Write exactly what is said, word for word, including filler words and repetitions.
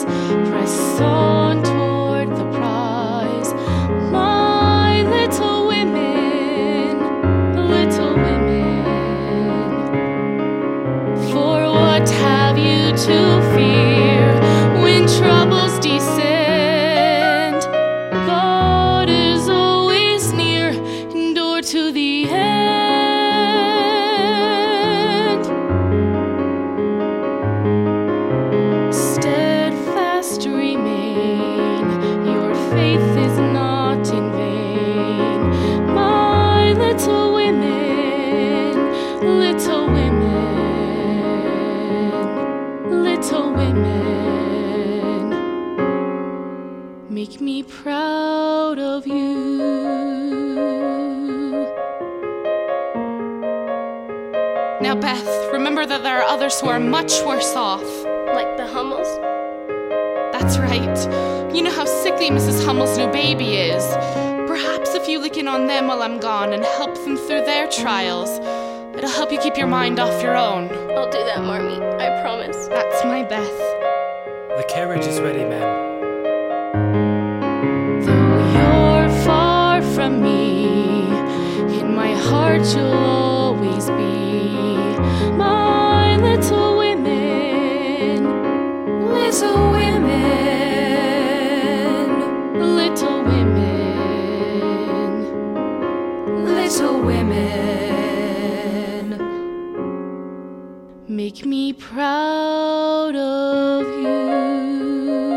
press on toward the prize. My little women, little women, for what have you to fear when troubles descend? God is always near, endure to the end. Steadfast remain, your faith is not in vain. My little women, little women, little women, make me proud of you. Now, Beth, remember that there are others who are much worse off. Like the Hummels? That's right. You know how sickly Missus Hummel's new baby is. Perhaps if you look in on them while I'm gone and help them through their trials, it'll help you keep your mind off your own. I'll do that, Marmee. I promise. That's my Beth. The carriage is ready, ma'am. Though you're far from me, in my heart you'll always be. My little women, little women, little women, little women, make me proud of you.